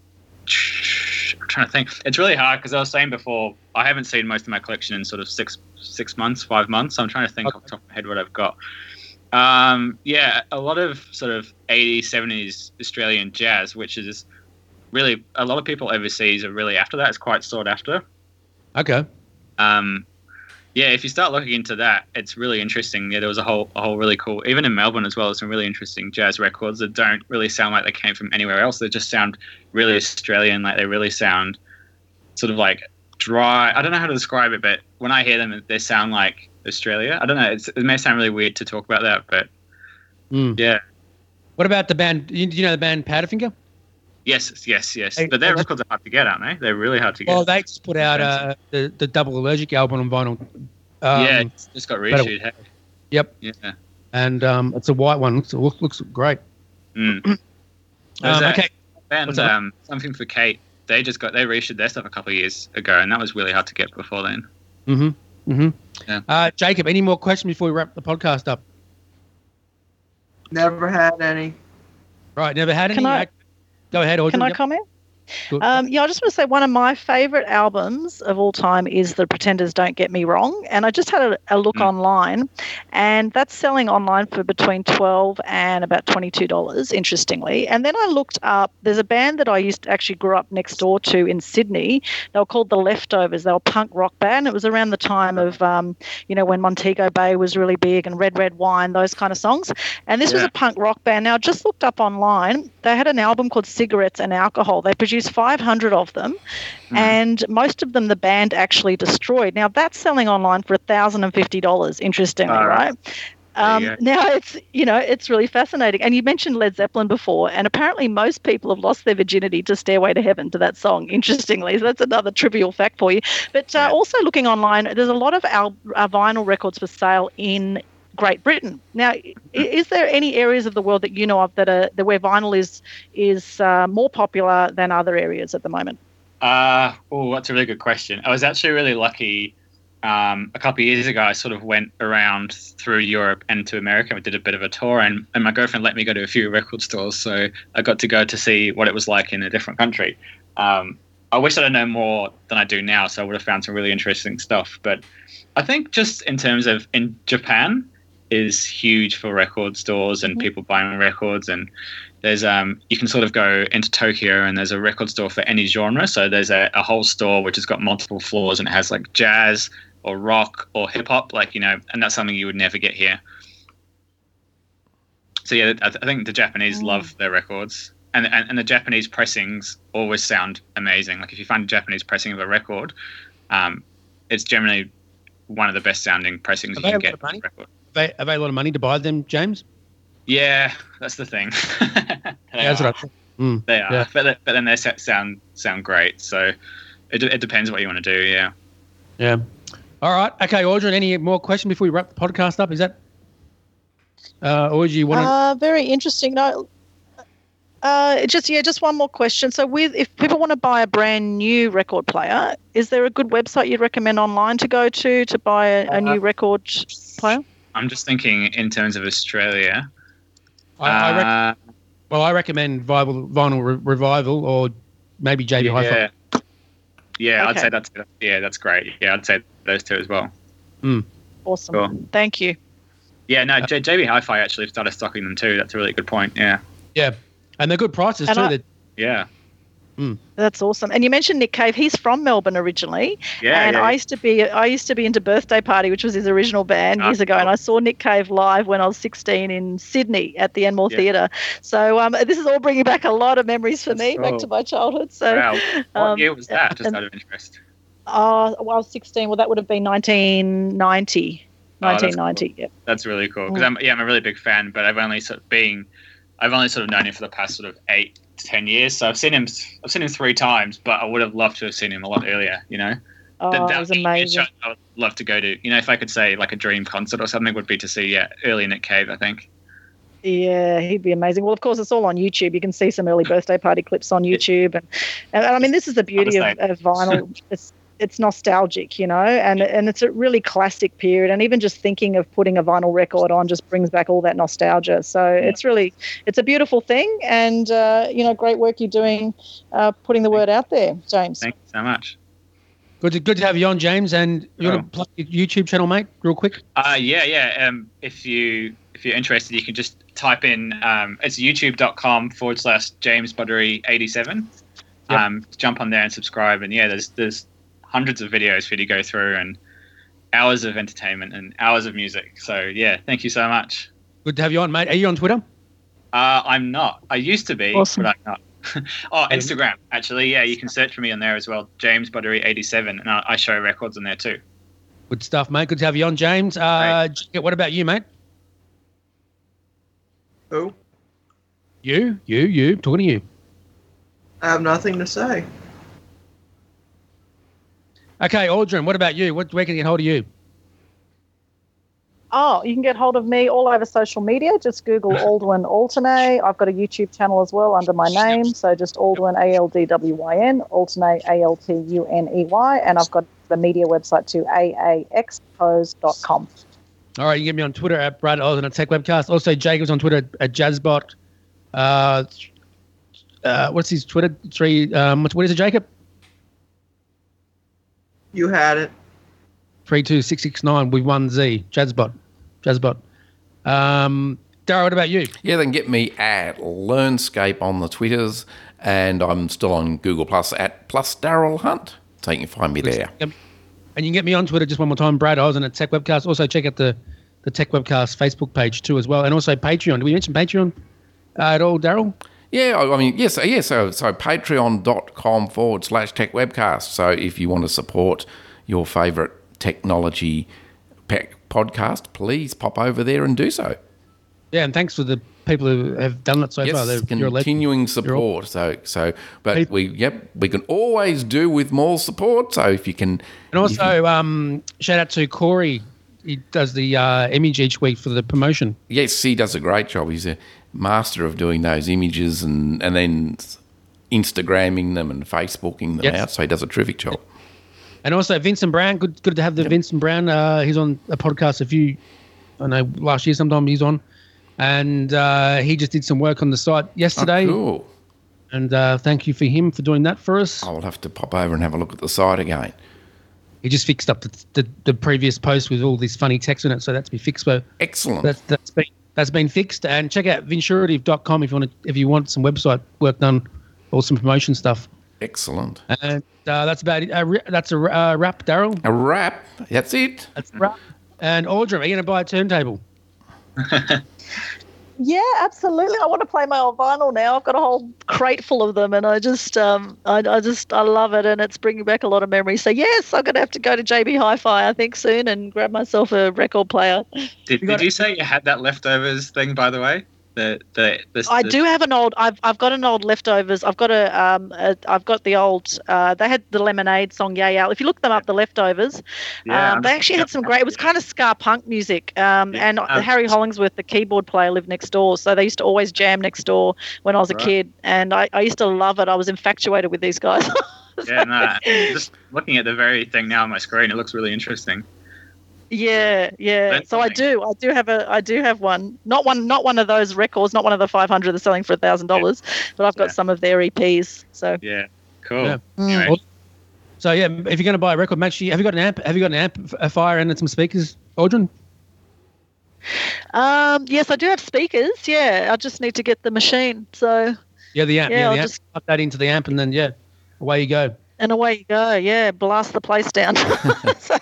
I'm trying to think. It's really hard because I was saying before I haven't seen most of my collection in sort of six six months, five months. So I'm trying to think Okay. off the top of my head what I've got. Um, yeah, a lot of sort of eighties, seventies Australian jazz, which is really a lot of people overseas are really after that. It's quite sought after. Okay. Um, yeah, if you start looking into that, it's really interesting. Yeah, there was a whole a whole really cool, even in Melbourne as well, there's some really interesting jazz records that don't really sound like they came from anywhere else. They just sound really Australian, like they really sound sort of like dry. I don't know how to describe it, but when I hear them, they sound like Australia. I don't know. It's, it may sound really weird to talk about that, but Mm. yeah. What about the band? Do you, do you know the band Powderfinger? Yes, yes, yes. Hey, But their I just- records are hard to get, aren't they? They're really hard to get. Well, they just put out uh, the the Double Allergic album on vinyl. Um, yeah, it's just got reissued. Hey? Yep. Yeah. And um, it's a white one. Looks looks, looks great. Mm. Um, There's a okay. band, What's that? um, Something for Kate. They just got they reissued their stuff a couple of years ago, and that was really hard to get before then. Mm-hmm. Mm-hmm. Yeah. Uh, Jacob, any more questions before we wrap the podcast up? Never had any. Right. Never had any. Can I- Go ahead, Audrey. Can I Yep. comment? Good. Um, yeah, I just want to say one of my favourite albums of all time is The Pretenders Don't Get Me Wrong. And I just had a, a look Mm. online, and that's selling online for between twelve dollars and about twenty-two dollars, interestingly. And then I looked up, there's a band that I used to actually grew up next door to in Sydney. They were called The Leftovers. They were a punk rock band. It was around the time of, um, you know, when Montego Bay was really big and Red Red Wine, those kind of songs. And this was Yeah. a punk rock band. Now, I just looked up online. They had an album called Cigarettes and Alcohol. They produced five hundred of them, Mm. and most of them the band actually destroyed. Now, that's selling online for one thousand fifty dollars, interestingly, All right. right? Um, Yeah. now it's you know it's really fascinating. And you mentioned Led Zeppelin before, and apparently most people have lost their virginity to "Stairway to Heaven" to that song. Interestingly, so that's another trivial fact for you. But uh, Yeah. also looking online, there's a lot of our, our vinyl records for sale in Great Britain. Now, i- is there any areas of the world that you know of that are that where vinyl is is uh, more popular than other areas at the moment? Uh, oh, that's a really good question. I was actually really lucky. Um, a couple of years ago, I sort of went around through Europe and to America. We did a bit of a tour, and, and my girlfriend let me go to a few record stores, so I got to go to see what it was like in a different country. Um, I wish I'd known more than I do now, so I would have found some really interesting stuff. But I think just in terms of in Japan is huge for record stores and people buying records, and there's um you can sort of go into Tokyo and there's a record store for any genre. So there's a, a whole store which has got multiple floors and it has like jazz or rock or hip hop, like, you know, and that's something you would never get here. So yeah, I, th- I think the Japanese love their records, and, and and the Japanese pressings always sound amazing. Like if you find a Japanese pressing of a record, um, it's generally one of the best sounding pressings Are you they can a get. lot of money? For a record. Have they, have they a lot of money to buy them, James? Yeah, that's the thing. They Yeah, that's are. what I think. Mm, They are, yeah. but they- but then they sa- sound sound great. So it de- it depends what you want to do. Yeah. Yeah. All right. Okay, Audrey, any more questions before we wrap the podcast up? Is that, uh, or do you want to? Uh, very interesting. No, uh, just yeah, just one more question. So, with if people want to buy a brand new record player, is there a good website you'd recommend online to go to to buy a, a new record player? I'm just thinking in terms of Australia. I, I rec- Uh, well, I recommend Vinyl, Vinyl Re- Revival or maybe J B Hi-Fi. yeah. Yeah, I'd Okay. say that's yeah, that's great. Yeah, I'd say those two as well. Awesome. Cool. Thank you. Yeah, no, J- JB Hi-Fi actually started stocking them too. That's a really good point. Yeah, Yeah. And they're good prices And too. I- They're- yeah, That's awesome. And you mentioned Nick Cave. He's from Melbourne originally. yeah. and yeah, I used to be I used to be into Birthday Party, which was his original band Ah, years ago, and cool. I saw Nick Cave live when I was sixteen in Sydney at the Enmore Yeah. Theatre. So um, this is all bringing back a lot of memories for That's me, back cool. to my childhood. So Wow. What um, year was that? Just and- out of interest. uh, well, I was sixteen. Well, that would have been nineteen ninety. Oh, that's nineteen ninety. Yeah. That's really cool because I'm yeah I'm a really big fan, but I've only sort of been I've only sort of known him for the past sort of eight to ten years. So I've seen him I've seen him three times, but I would have loved to have seen him a lot earlier. You know, Oh, That- it that was would be a amazing. show I would love to go to. You know, if I could say like a dream concert or something, would be to see yeah early Nick Cave. I think. Yeah, he'd be amazing. Well, of course, it's all on YouTube. You can see some early birthday party clips on YouTube, and, and I mean, this is the beauty of, of vinyl. It's it's nostalgic, you know, and and it's a really classic period. And even just thinking of putting a vinyl record on just brings back all that nostalgia. So it's really it's a beautiful thing, and uh, you know, great work you're doing, uh, putting the word out there, James. Thank you so much. good, to, good to have you on, James. And you Oh. want to plug your YouTube channel, mate, real quick? Uh, yeah, yeah. Um, if you if you're interested, you can just type in um, it's youtube.com forward slash James Buttery eighty-seven. Yep. Um, jump on there and subscribe, and yeah, there's there's hundreds of videos for you to go through and hours of entertainment and hours of music. So yeah, thank you so much. Good to have you on, mate. Are you on Twitter? Uh, I'm not. I used to be, Awesome. but I'm not. Oh, Instagram actually. Yeah, you can search for me on there as well, James Buttery eighty-seven, and I, I show records on there too. Good stuff, mate. Good to have you on, James. Uh, Jacob, what about you, mate? Who? You, you, you. Talking to you. I have nothing to say. Okay, Aldrin, what about you? What, where can you get hold of you? Oh, you can get hold of me all over social media. Just Google Aldwyn Alternate. I've got a YouTube channel as well under my name. So just Aldwyn, A L D W Y N, Alternate, A L T U N E Y. And I've got the media website too, A A X pose dot com. All right, you can get me on Twitter at Brad Oz and at Tech Webcast. Also, Jacob's on Twitter at Jazzbot. Uh, uh, what's his Twitter? Three. Um, what, what is it, Jacob? You had it. Three two six six nine with one Z. Jazzbot. Jazzbot. Um, Darryl, what about you? Yeah, they can get me at Learnscape on the Twitters, and I'm still on Google Plus at Plus Darryl Hunt. So you can find me there. And you can get me on Twitter just one more time, Brad Oz and at Tech Webcast. Also, check out the, the Tech Webcast Facebook page too as well. And also Patreon. Did we mention Patreon uh, at all, Darryl? Yeah, I I mean, yes, yeah, so, so patreon.com forward slash tech webcast. So if you want to support your favourite technology pe- podcast, please pop over there and do so. Yeah, and thanks for the people who have done it so far. Yes, They're- you're a legend. continuing You're all- support. So, so, but People- we, yep, we can always do with more support. So if you can, And also, um, shout out to Corey. He does the uh, image each week for the promotion. yes, he does a great job. He's a master of doing those images and, and then Instagramming them and Facebooking them Yes. out. So he does a terrific job. And also Vincent Brown. Good, good to have the Vincent Brown. Uh, he's on a podcast a few, I know last year sometime he's on, and uh, he just did some work on the site yesterday. Oh, cool. And uh, thank you for him for doing that for us. I will have to pop over and have a look at the site again. He just fixed up the, the, the previous post with all this funny text in it, so that's been fixed. So Excellent. that's that's been that's been fixed. And check out vinsurative dot com if you want to, if you want some website work done or some promotion stuff. Excellent. And uh, that's about it. Uh, ri- that's a uh, wrap, Daryl. A wrap. That's it. That's a wrap. And Audrey, are you going to buy a turntable? Yeah, absolutely. I want to play my old vinyl now. I've got a whole crate full of them, and I just, um, I, I just, I love it, and it's bringing back a lot of memories. So yes, I'm going to have to go to J B Hi-Fi, I think, soon, and grab myself a record player. Did, You got did you say you had that leftovers thing, by the way? The the, the I the- do have an old. I've I've got an old leftovers. I've got a um. A, I've got the old. Uh, they had the Lemonade song "Yeah Yeah." If you look them up, the leftovers. Yeah, um, they actually had some great. It was kind of ska punk music. Um, Yeah. and Um, Harry Hollingsworth, the keyboard player, lived next door, so they used to always jam next door when I was a Right. kid, and I, I used to love it. I was infatuated with these guys. Yeah, no. Just looking at the very thing now on my screen, it looks really interesting. Yeah, yeah. That's So I something. do, I do have a, I do have one. Not one, not one of those records. Not one of the five hundred that's selling for a thousand dollars. But I've got Yeah. some of their E Ps. So Yeah, cool. Yeah. mm. Anyway, So yeah, if you're going to buy a record, make sure you, have you got an amp? Have you got an amp, a fire, and some speakers, Audrey? Um, yes, I do have speakers. Yeah, I just need to get the machine. So, Yeah, the amp. Yeah, Yeah, I'll the amp. just- Plug that into the amp, and then yeah, away you go. and away you go. Yeah, blast the place down. So-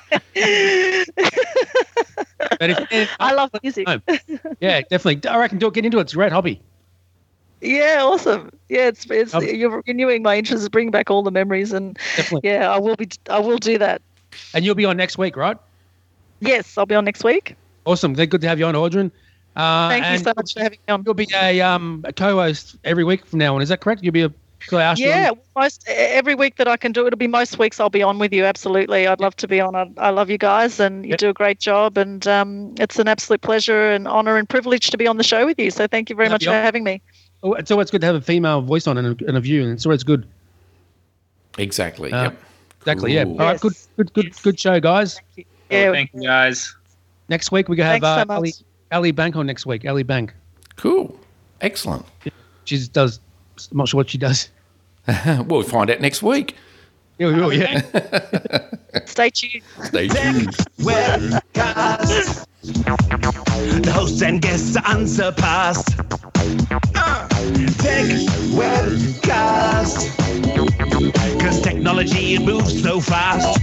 But if, if- I love music. No. Yeah, definitely. I reckon do it. Get into it. It's a great hobby. Yeah, awesome. Yeah, it's it's Um, you're renewing my interest, bringing back all the memories, and Definitely. yeah, I will be. I will do that. And you'll be on next week, right? Yes, I'll be on next week. Awesome. They're good to have you on, Audrey. Uh, Thank you and so much for having me on. You'll be a um a co-host every week from now on. Is that correct? You'll be a. So I asked you Yeah, on- most every week that I can do it. It'll be most weeks I'll be on with you. Absolutely, I'd love to be on. I, I love you guys, and you Yep. do a great job. And um, it's an absolute pleasure and honor and privilege to be on the show with you. So thank you very Have much you for on. having me. Oh, it's always good to have a female voice on and a, and a view, and it's always good. Exactly. Uh, yep. Exactly. Yeah. Cool. All right. Good. Yes. Good. Good. Yes. Good show, guys. cool. Yeah. Thank you, guys. Next week we can have Thanks so uh, much. Ali, Ali Bank on next week. Ali Bank. Cool. Excellent. She does. I'm not sure what she does. We'll find out next week. Yeah. we will, yeah. Stay tuned. Stay tuned. Webcast. The hosts and guests are unsurpassed. Uh, Tech Webcast. Cause technology it moves so fast.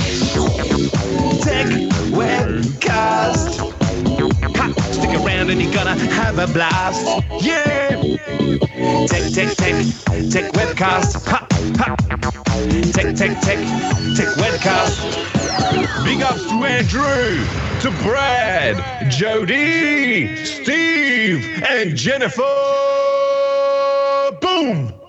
Tech Webcast. Ha, stick around and you're gonna have a blast. Yeah! Tech, tech, tech, tech webcast. Ha, ha. Tech, tech, tech, tech webcast. Big ups to Andrew, to Brad, Jody, Steve, and Jennifer. Boom!